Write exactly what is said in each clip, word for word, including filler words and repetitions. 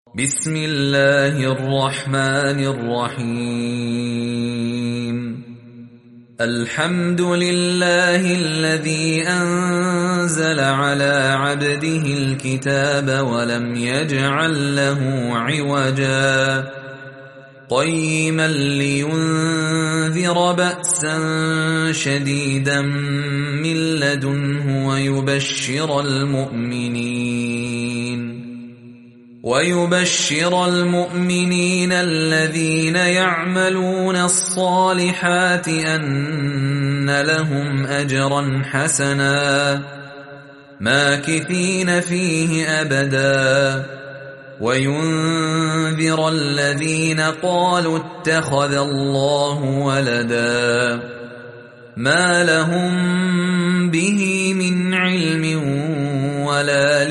بسم الله الرحمن الرحيم الحمد لله الذي أنزل على عبده الكتاب ولم يجعل له عوجا قيما لينذر بأسا شديدا من لدنه ويبشر المؤمنين ويبشر المؤمنين الذين يعملون الصالحات أن لهم أجرا حسنا ماكثين فيه أبدا وينذر الذين قالوا اتخذ الله ولدا ما لهم به من علم ولا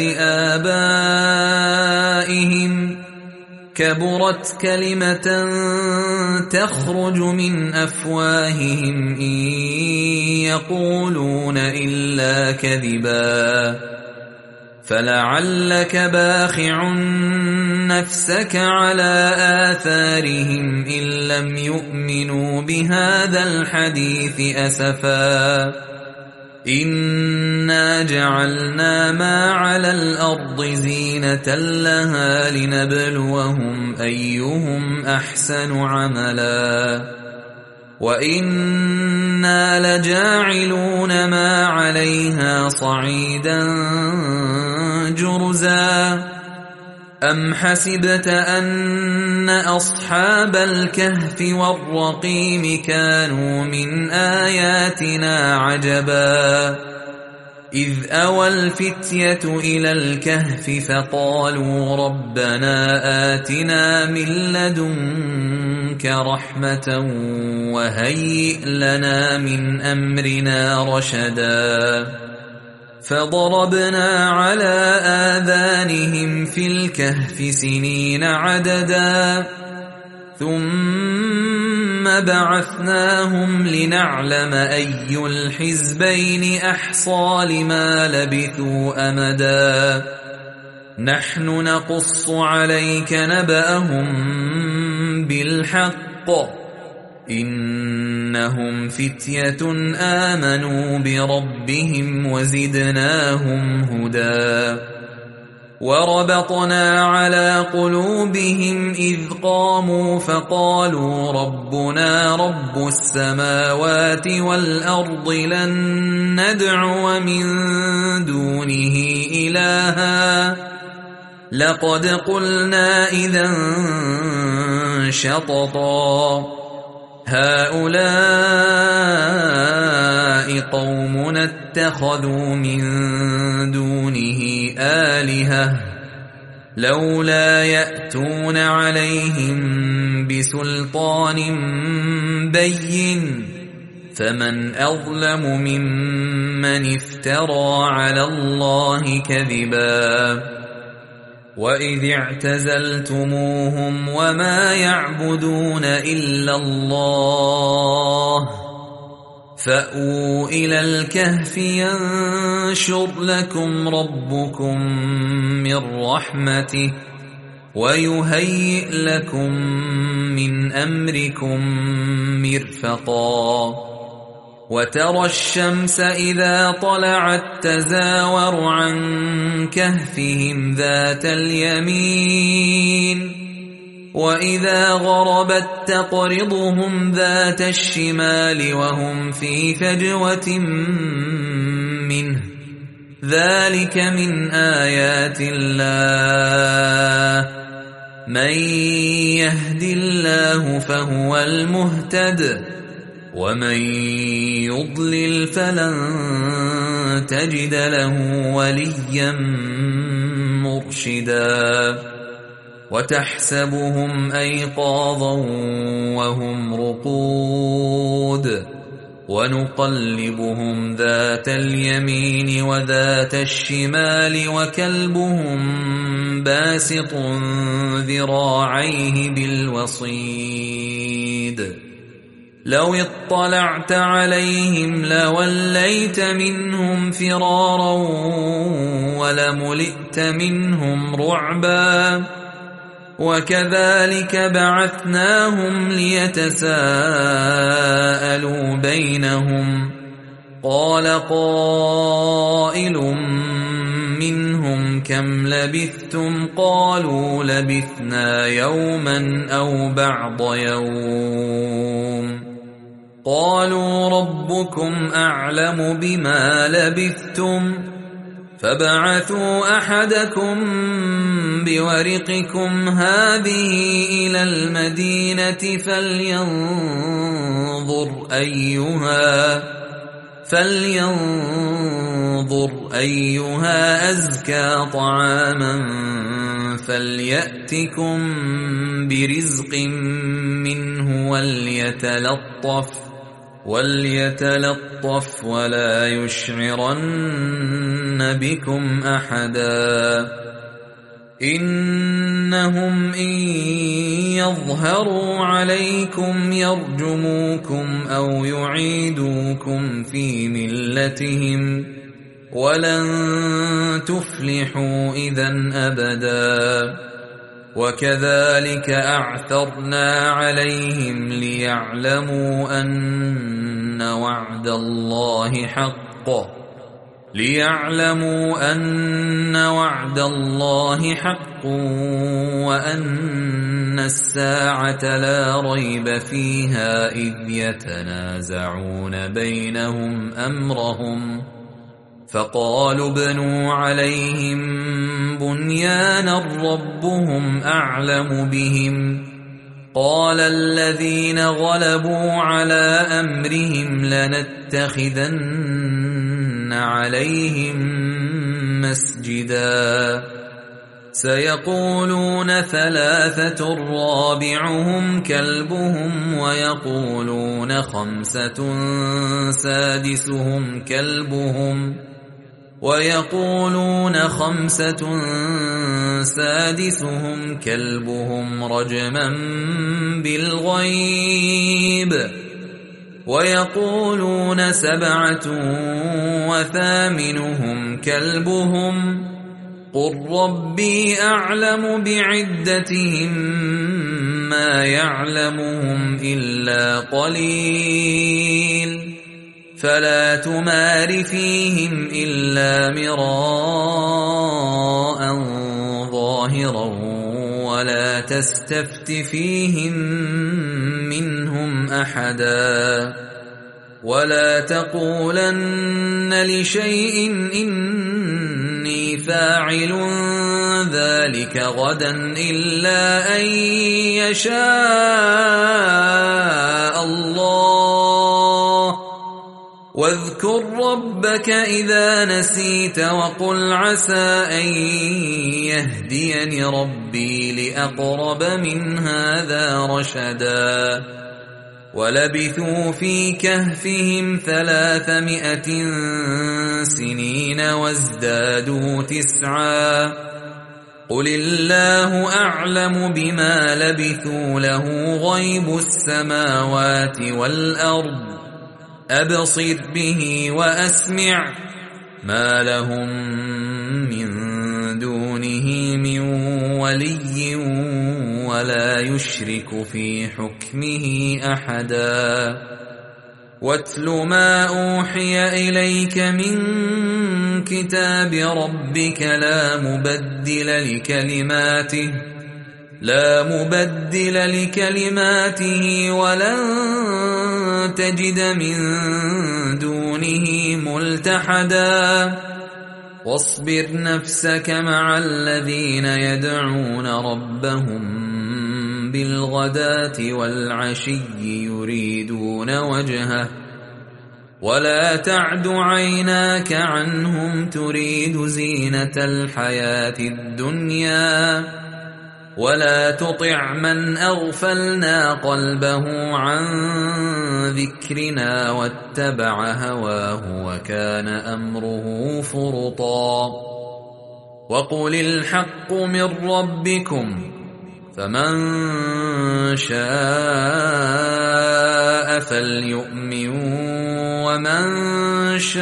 لآبائهم كبرت كلمة تخرج من أفواههم إن يقولون إلا كذبا فلعلك باخع نفسك على آثارهم إن لم يؤمنوا بهذا الحديث أسفا إنا جعلنا ما على الأرض زينة لها لنبلوهم أيهم أحسن عملا وإنا لجاعلون ما عليها صعيدا جرزا أم حسبت أن أصحاب الكهف والرقيم كانوا من آياتنا عجبا إذ أوى الفتية إلى الكهف فقالوا ربنا آتنا من لدنك رحمة وهيئ لنا من أمرنا رشدا فضربنا على آذانهم في الكهف سنين عددا ثم بعثناهم لنعلم أي الحزبين أحصى لما لبثوا أمدا نحن نقص عليك نبأهم بالحق إنهم فتية آمنوا بربهم وزدناهم هدى وربطنا على قلوبهم إذ قاموا فقالوا ربنا رب السماوات والأرض لن ندعو من دونه إلها لقد قلنا إذا شططا هؤلاء قومنا اتخذوا من دونه آلهة لولا يأتون عليهم بسلطان بين فمن أظلم ممن افترى على الله كذبا وإذ اعتزلتموهم وما يعبدون إلا الله فأووا إلى الكهف ينشر لكم ربكم من رحمته ويهيئ لكم من أمركم مرفقا وترى الشمس إذا طلعت تزاور عن كهفهم ذات اليمين وإذا غربت تقرضهم ذات الشمال وهم في فجوة منه ذلك من آيات الله من يهد الله فهو المهتد ومن يضلل فلن تجد له وليا مرشدا وتحسبهم أيقاظا وهم رقود ونقلبهم ذات اليمين وذات الشمال وكلبهم باسط ذراعيه بالوصيد لو اطلعت عليهم لوليت منهم فرارا ولملئت منهم رعبا وكذلك بعثناهم ليتساءلوا بينهم قال قائل منهم كم لبثتم قالوا لبثنا يوما أو بعض يوم قالوا ربكم أعلم بما لبثتم فبعثوا أحدكم بورقكم هذه إلى المدينة فلينظر أيها فلينظر أيها أزكى طعاما فليأتكم برزق منه وليتلطف وليتلطف ولا يشعرن بكم أحدا إنهم إن يظهروا عليكم يرجموكم أو يعيدوكم في ملتهم ولن تفلحوا إذن أبدا وكذلك أعثرنا عليهم ليعلموا أن وعد الله حق ليعلموا أن وعد الله حق وأن الساعة لا ريب فيها إذ يتنازعون بينهم أمرهم فقالوا ابنوا عليهم بنيانا ربهم أعلم بهم قال الذين غلبوا على أمرهم لنتخذن عليهم مسجدا سيقولون ثلاثة رابعهم كلبهم ويقولون خمسة سادسهم كلبهم ويقولون خمسة سادسهم كلبهم رجما بالغيب ويقولون سبعة وثامنهم كلبهم قل ربي أعلم بعدتهم ما يعلمهم إلا قليل فلا تمار فيهم إلا مراء ظاهرا ولا تستفت فيهم منهم أحدا ولا تقولن لشيء إني فاعل ذلك غدا إلا أن يشاء الله واذكر ربك إذا نسيت وقل عسى أن يهديني ربي لأقرب من هذا رشدا ولبثوا في كهفهم ثلاثمائة سنين وازدادوا تسعا قل الله أعلم بما لبثوا له غيب السماوات والأرض أبصر به وأسمع ما لهم من دونه من ولي ولا يشرك في حكمه أحدا واتل ما أوحي إليك من كتاب ربك لا مبدل لكلماته لا مبدل لكلماته ولن تجد من دونه ملتحدا واصبر نفسك مع الذين يدعون ربهم بالغداة والعشي يريدون وجهه ولا تعد عيناك عنهم تريد زينة الحياة الدنيا ولا تطع من أغفلنا قلبه عن ذكرنا واتبع هواه وكان أمره فرطا وقل الحق من ربكم فمن شاء فليؤمن ومن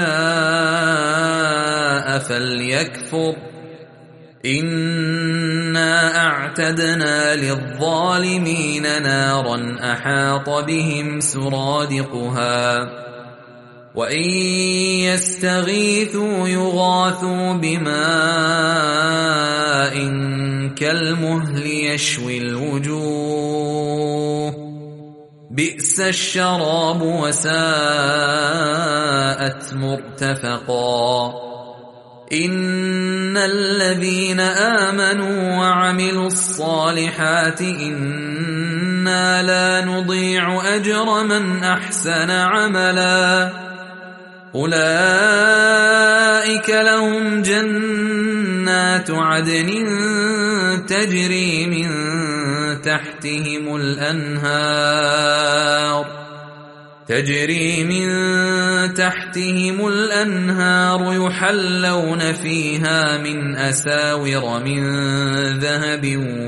شاء فليكفر إن إنا أعتدنا للظالمين نارا أحاط بهم سرادقها وإن يستغيثوا يغاثوا بماء كالمهل يشوي الوجوه بئس الشراب وساءت مرتفقا إن الذين آمنوا وعملوا الصالحات إنا لا نضيع أجر من أحسن عملا أولئك لهم جنات عدن تجري من تحتهم الأنهار تجري من تحتهم الأنهار يحلون فيها من أساور من ذهب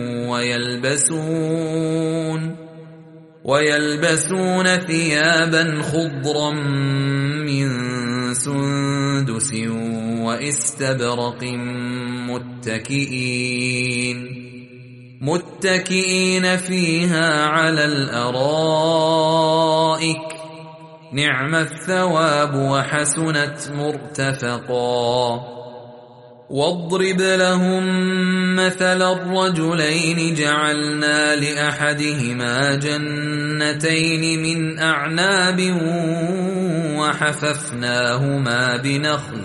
ويلبسون ويلبسون ثيابا خضرا من سندس واستبرق متكئين متكئين فيها على الأرائك نعم الثواب وحسنت مرتفقا واضرب لهم مثل الرجلين جعلنا لأحدهما جنتين من أعناب وحففناهما بنخل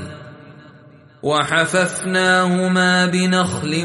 وحففناهما بنخل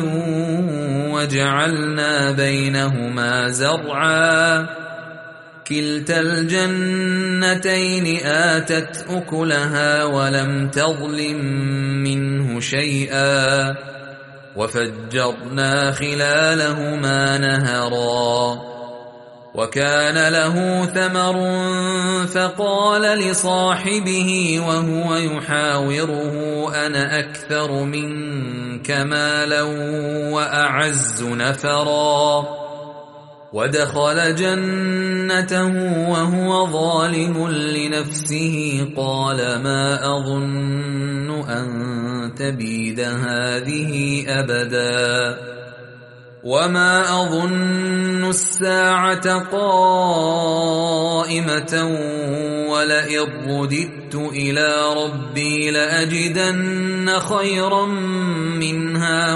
وجعلنا بينهما زرعا كلتا الجنتين آتت أكلها ولم تظلم منه شيئا وفجرنا خلالهما نهرا وكان له ثمر فقال لصاحبه وهو يحاوره أنا أكثر منك مالا وأعز نفرا ودخل جنته وهو ظالم لنفسه قال ما أظن أن تبيد هذه أبدا وما أظن الساعة قائمة ولئن رددت إلى ربي لأجدن خيرا منها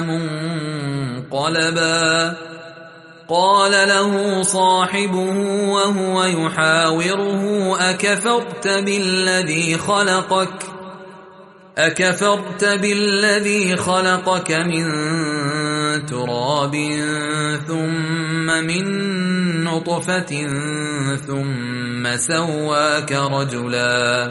منقلبا قال له صاحبه وهو يحاوره أكفرت بالذي خلقك أكفرت بالذي خلقك من تراب ثم من نطفة ثم سواك رجلا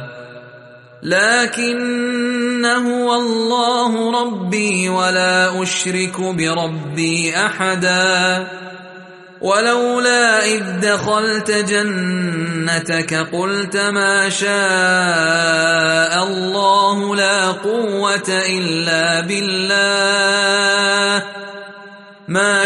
لكن هو الله ربي ولا أشرك بربي أحدا ولولا إذ دخلت جنتك قلت ما شاء الله لا قوة إلا بالله ما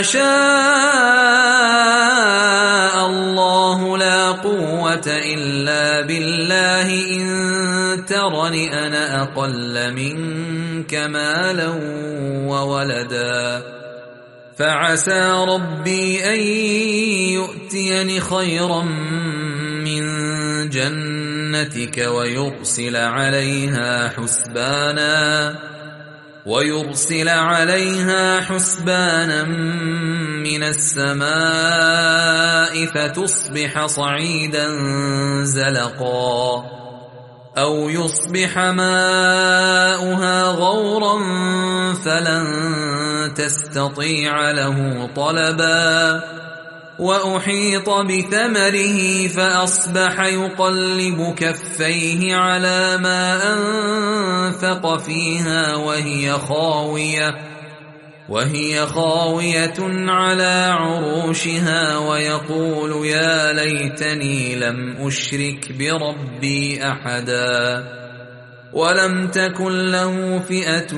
شاء الله لا قوة إلا بالله إن ترني أنا أقل منك مالا وولدا فعسى ربي أن يؤتيني خيرا من جنتك ويرسل عليها حسبانا ويرسل عليها حسبانا من السماء فتصبح صعيدا زلقا أو يصبح ماؤها غورا فلن تستطيع له طلبا وأحيط بثمره فأصبح يقلب كفيه على ما أنفق فيها وهي خاوية وهي خاوية على عروشها ويقول يا ليتني لم أشرك بربي أحدا ولم تكن له فئة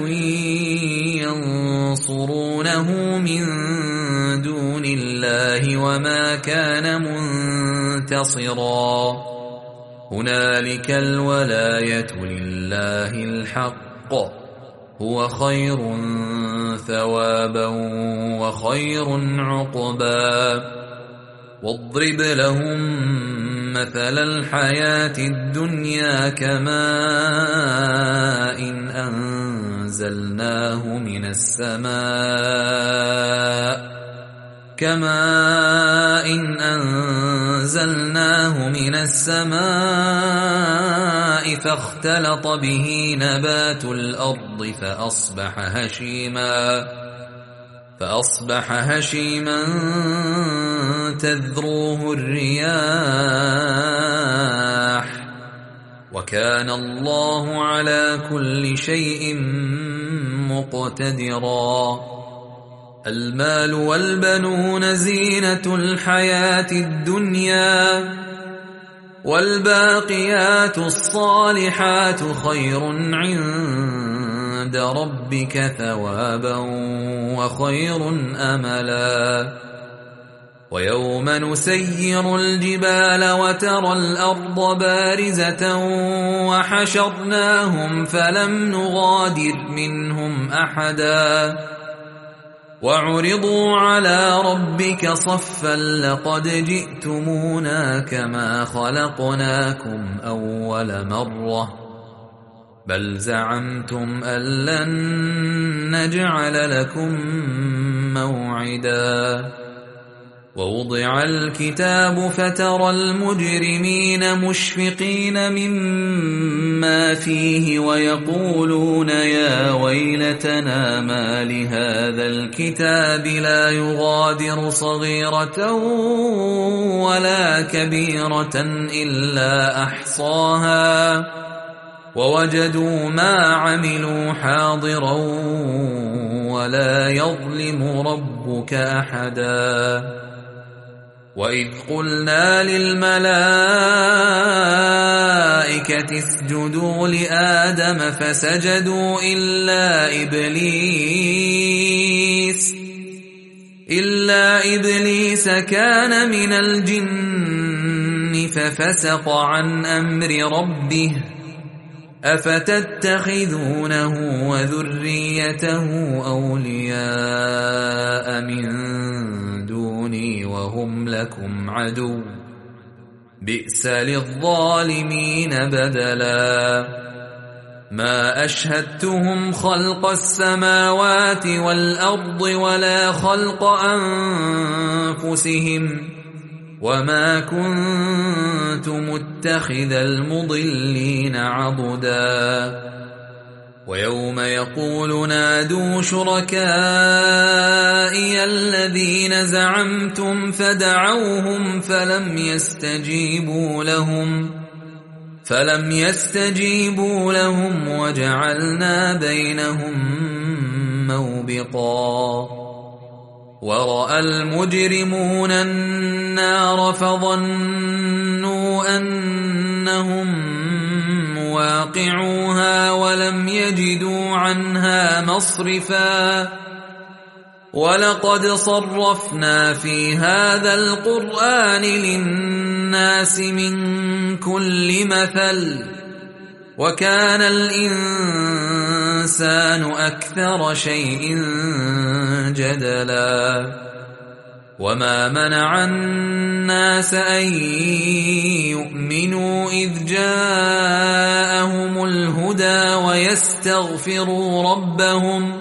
ينصرونه من دون الله وما كان منتصرا هنالك الولاية لله الحق هو خير ثوابا وخير عقبا واضرب لهم مثل الحياة الدنيا كماء إن أنزلناه من السماء كماء إن أنزلناه من السماء فاختلط به نبات الأرض فأصبح هشيما فأصبح هشيما تذروه الرياح وكان الله على كل شيء مقتدرا المال والبنون زينة الحياة الدنيا والباقيات الصالحات خير عند ربك ثوابا وخير أملا ويوم نسير الجبال وترى الأرض بارزة وحشرناهم فلم نغادر منهم أحدا وعرضوا على ربك صفا لقد جئتمونا كما خلقناكم أول مرة بل زعمتم أن لن نجعل لكم موعدا ووضع الكتاب فترى المجرمين مشفقين مما فيه ويقولون يا ويلتنا ما لهذا الكتاب لا يغادر صغيرة ولا كبيرة إلا أحصاها ووجدوا ما عملوا حاضرا ولا يظلم ربك أحدا وإذ قلنا للملائكة اسجدوا لآدم فسجدوا إلا إبليس إلا إبليس كان من الجن ففسق عن أمر ربه أفتتخذونه وذريته أولياء من دوني وهم لكم عدو بئس للظالمين بدلا ما أشهدتهم خلق السماوات والأرض ولا خلق أنفسهم وما كنت متخذ المضلين عضدا ويوم يقول نادوا شركائي الذين زعمتم فدعوهم فلم يستجيبوا لهم فلم يستجيبوا لهم وجعلنا بينهم موبقا ورأى المجرمون النار فظنوا أنهم مواقعوها ولم يجدوا عنها مصرفا ولقد صرفنا في هذا القرآن للناس من كل مثل وكان الإنسان أكثر شيء جدلا وما منع الناس أن يؤمنوا إذ جاءهم الهدى ويستغفروا ربهم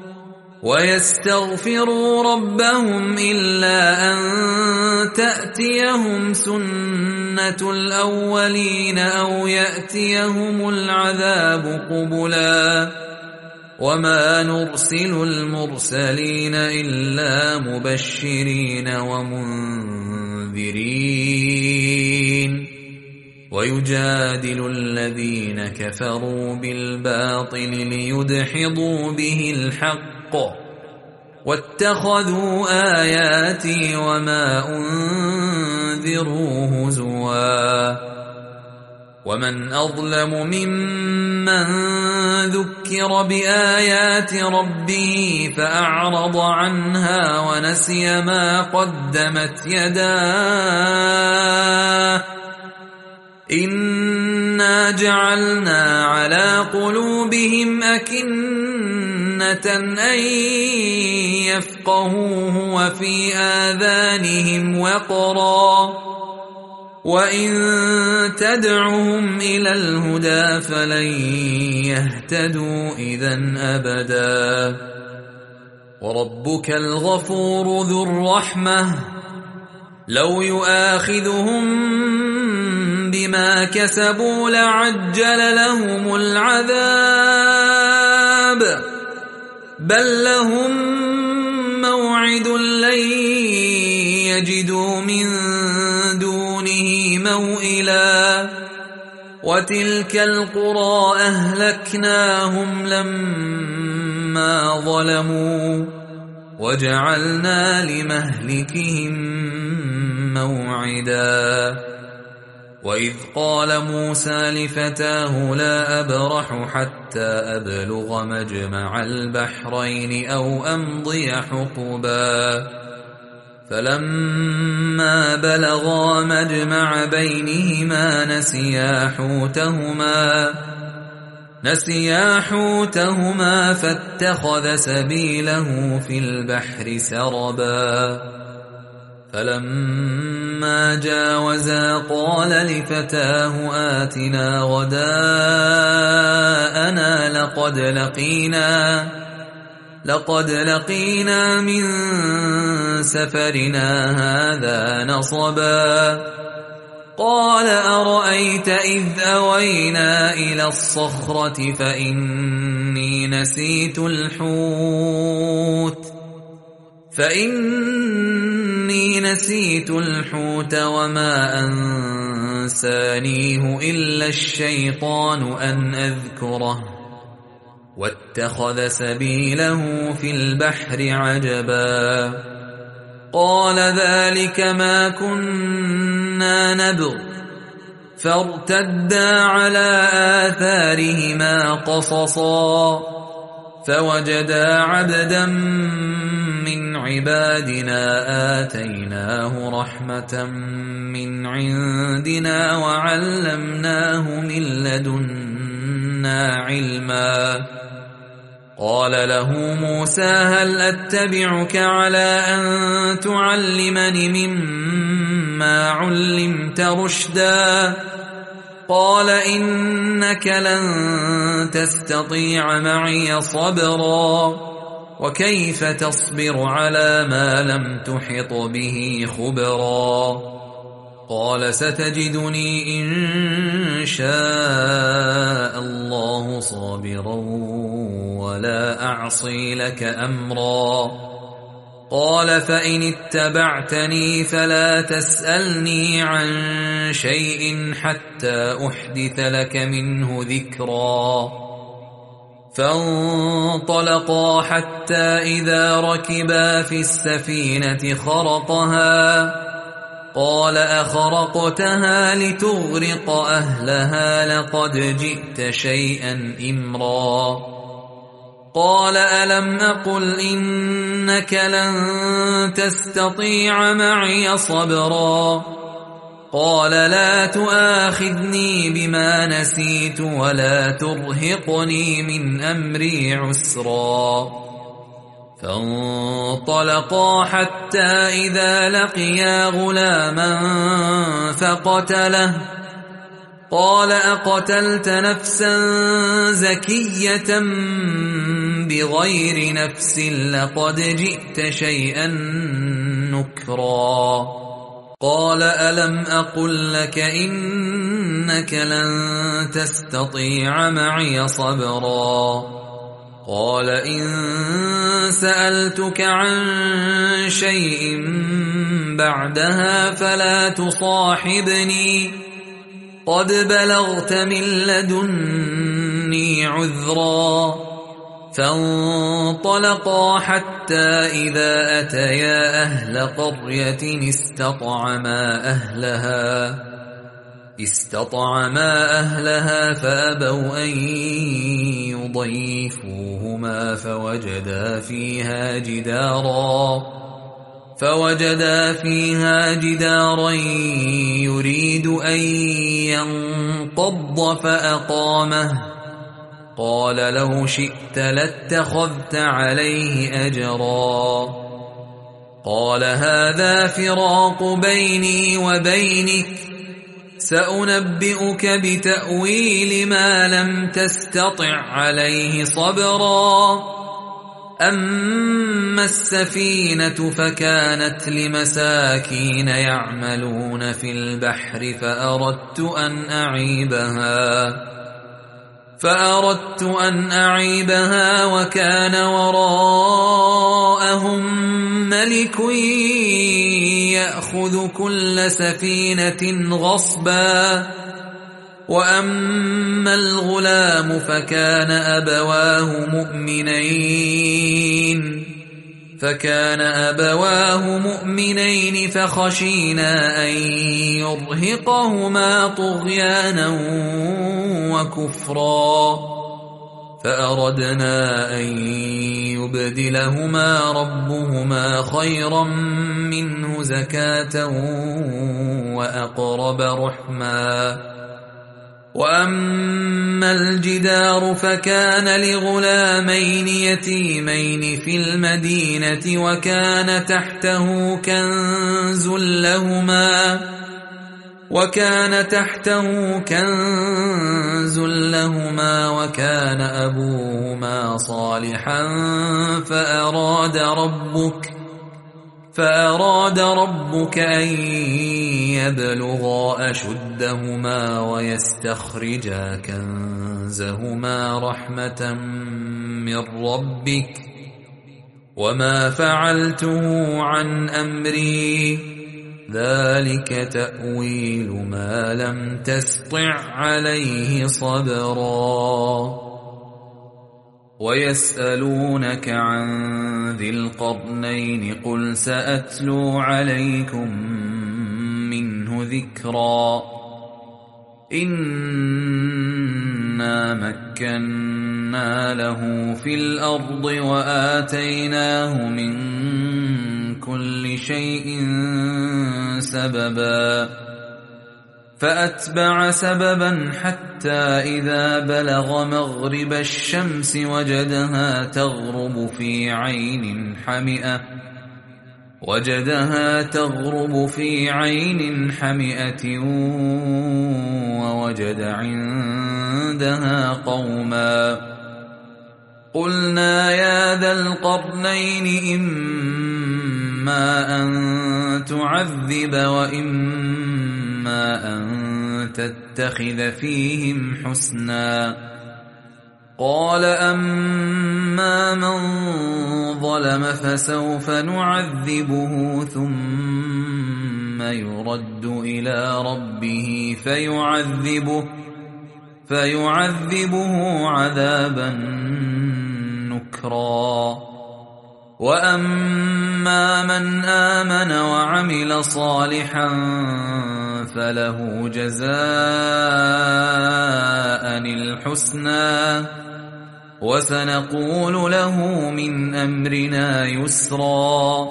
ويستغفروا ربهم إلا أن تأتيهم سنة الأولين أو يأتيهم العذاب قبلا وما نرسل المرسلين إلا مبشرين ومنذرين ويجادل الذين كفروا بالباطل ليدحضوا به الحق واتخذوا آياتي وما أنذروا هزوا ومن أظلم ممن ذكر بآيات ربه فأعرض عنها ونسي ما قدمت يداه إنا جعلنا على قلوبهم أكنة أن يفقهوه وفي آذانهم وقرا وإن تدعهم إلى الهدى فلن يهتدوا إذن أبدا وربك الغفور ذو الرحمة لو يؤاخذهم بما كسبوا لعجل لهم العذاب بل لهم موعد لن يجدوا من دونه موئلا وتلك القرى أهلكناهم لما ظلموا وجعلنا لمهلكهم موعدا وإذ قال موسى لفتاه لا أبرح حتى أبلغ مجمع البحرين أو أمضي حقبا فلما بلغا مجمع بينهما نسيا حوتهما نسيا حوتهما فاتخذ سبيله في البحر سربا فلما جاوزا قال لفتاه آتنا غداءنا لقد لقينا لقد لقينا من سفرنا هذا نصبا قال أرأيت إذ أوينا إلى الصخرة فإني نسيت الحوت فإني نسيت الحوت وما أنسانيه إلا الشيطان أن أذكره واتخذ سبيله في البحر عجبا قال ذلك ما كنا نبغ فارتدا على آثارهما قصصا فوجدا عبدا من عبادنا آتيناه رحمة من عندنا وعلمناه من لدنا علما قال له موسى هل أتبعك على أن تعلمني مما علمت رشدا قال إنك لن تستطيع معي صبرا وكيف تصبر على ما لم تحط به خبرا قال ستجدني إن شاء الله صابرا ولا أعصي لك أمرا قال فإن اتبعتني فلا تسألني عن شيء حتى أحدث لك منه ذكرا فانطلقا حتى إذا ركبا في السفينة خرقها قال أخرقتها لتغرق أهلها لقد جئت شيئا إمرا قال ألم أقل إنك لن تستطيع معي صبرا قال لا تؤاخذني بما نسيت ولا ترهقني من أمري عسرا فانطلقا حتى إذا لقيا غلاما فقتله قال أقتلت نفسا زكية بغير نفس لقد جئت شيئا نكرا قال ألم أقل لك إنك لن تستطيع معي صبرا قال إن سألتك عن شيء بعدها فلا تصاحبني قد بلغت من لدني عذرا فانطلقا حتى إذا أتيا أهل قرية استطعما أهلها استطعما أهلها فأبوا أن يضيفوهما فوجدا فيها جدارا فوجدا فيها جدارا يريد أن ينقض فأقامه قال لو شئت لاتخذت عليه أجرا قال هذا فراق بيني وبينك سأنبئك بتأويل ما لم تستطع عليه صبرا أما السفينة فكانت لمساكين يعملون في البحر فأردت أن أعيبها فأردت أن أعيبها وكان وراءهم ملك يأخذ كل سفينة غصبا وأما الغلام فكان أبواه مؤمنين فكان أبواه مؤمنين فخشينا أن يرهقهما طغيانا وكفرا فأردنا أن يبدلهما ربهما خيرا منه زكاة وأقرب رحما وأما الجدار فكان لغلامين يتيمين في المدينة وكان تحته كنز لهما وكان تحته كنز لهما وكان أبوهما صالحا فأراد ربك فأراد ربك أن يبلغا أشدهما ويستخرجا كنزهما رحمة من ربك وما فعلته عن أمري ذلك تأويل ما لم تسطع عليه صبرا ويسألونك عن ذي القرنين قل سأتلو عليكم منه ذكرا إنا مكنا له في الأرض وآتيناه من كل شيء سببا فأتبع سببا حتى إذا بلغ مغرب الشمس وجدها تغرب في عين حمئة وجدها تغرب في عين حمئة ووجد عندها قوما قلنا يا ذا القرنين إما أن تعذب وإما أن تتخذ فيهم حسنا قال أما من ظلم فسوف نعذبه ثم يرد إلى ربه فيعذبه فيعذبه عذابا نكرا وأما من آمن وعمل صالحا فله جزاء الحسنى وسنقول له من أمرنا يسرا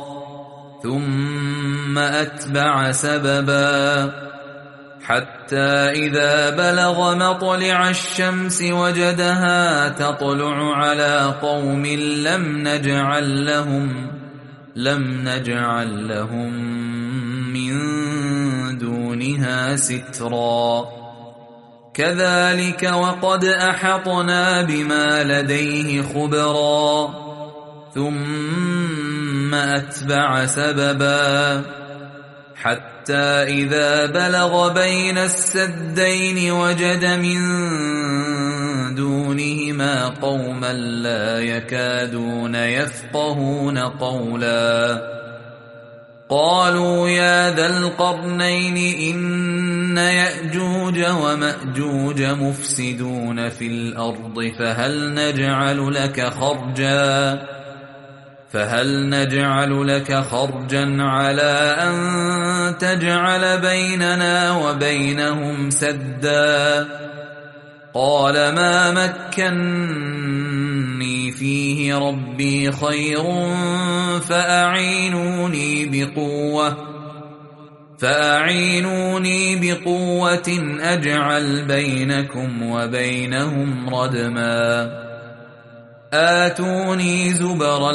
ثم أتبع سببا حتى إذا بلغ مطلع الشمس وجدها تطلع على قوم لم نجعل لهم لم نجعل لهم من دونها سترا كذلك وقد أحطنا بما لديه خبرا ثم أتبع سببا حتى إذا بلغ بين السدين وجد من دونهما قوما لا يكادون يفقهون قولا قالوا يا ذا القرنين إن يأجوج ومأجوج مفسدون في الأرض فهل نجعل لك خرجا فهل نجعل لك خرجا على أن تجعل بيننا وبينهم سدا قال ما مكني فيه ربي خير فأعينوني بقوة فأعينوني بقوة أجعل بينكم وبينهم ردما آتوني زبر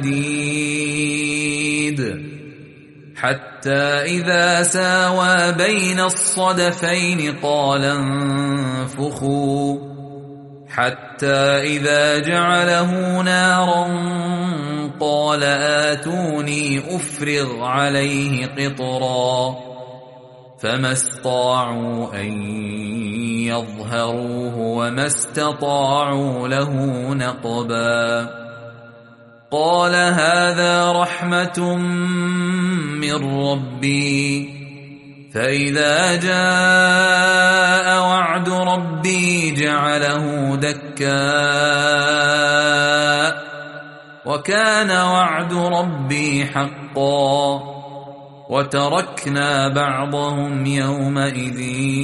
الحديد حتى إذا ساوى بين الصدفين قال انفخوا حتى إذا جعله نارا قال آتوني أفرغ عليه قطرا فما استطاعوا أن يظهروه وما استطاعوا له نقبا قال هذا رحمة من ربي فإذا جاء وعد ربي جعله دكا وكان وعد ربي حقا وتركنا بعضهم يومئذ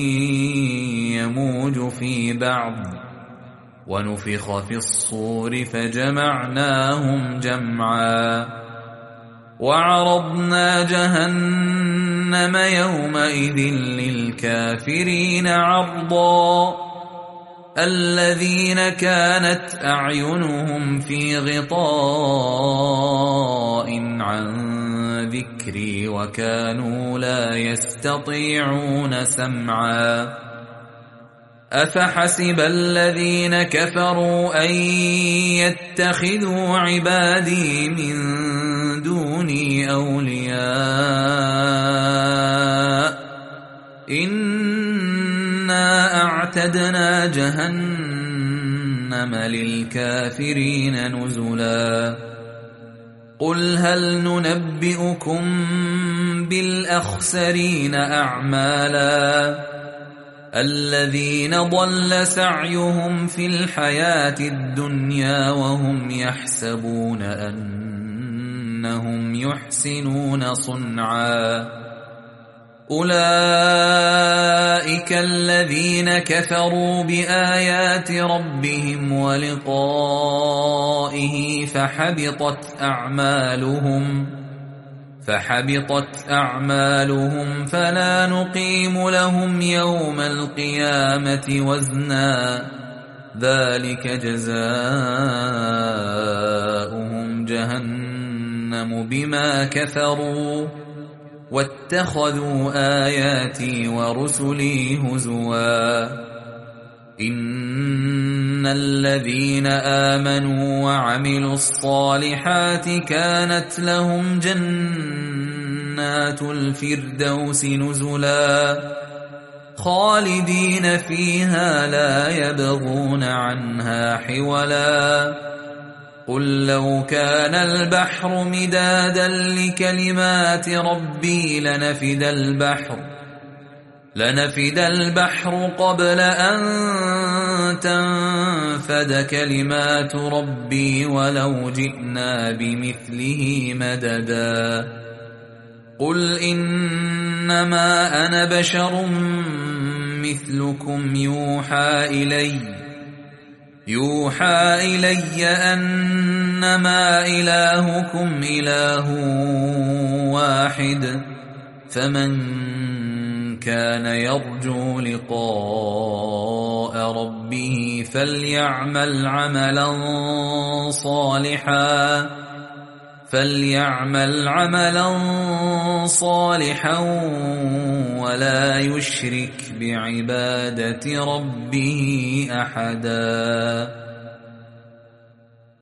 يموج في بعض ونفخ في الصور فجمعناهم جمعا وعرضنا جهنم يومئذ للكافرين عرضا الذين كانت أعينهم في غطاء عن ذكري وكانوا لا يستطيعون سمعا أفحسب الذين كفروا أن يتخذوا عبادي من دوني أولياء إنا أعتدنا جهنم للكافرين نزلا قل هل ننبئكم بالأخسرين أعمالا الذين ضل سعيهم في الحياة الدنيا وهم يحسبون أنهم يحسنون صنعا أولئك الذين كفروا بآيات ربهم ولقائه فحبطت أعمالهم فحبطت أعمالهم فلا نقيم لهم يوم القيامة وزنا ذلك جزاؤهم جهنم بما كفروا واتخذوا آياتي ورسلي هزوا إن الذين آمنوا وعملوا الصالحات كانت لهم جنات الفردوس نزلا خالدين فيها لا يبغون عنها حولا قل لو كان البحر مدادا لكلمات ربي لنفد البحر لنفد البحر قبل أن تنفد كلمات ربي ولو جئنا بمثله مددا قل إنما أنا بشر مثلكم يوحى إلي يوحى إلي أنما إلهكم إله واحد فمن كان يرجو لقاء ربه فليعمل عملا صالحا فليعمل عملا صالحا ولا يشرك بعبادة ربه أحدا.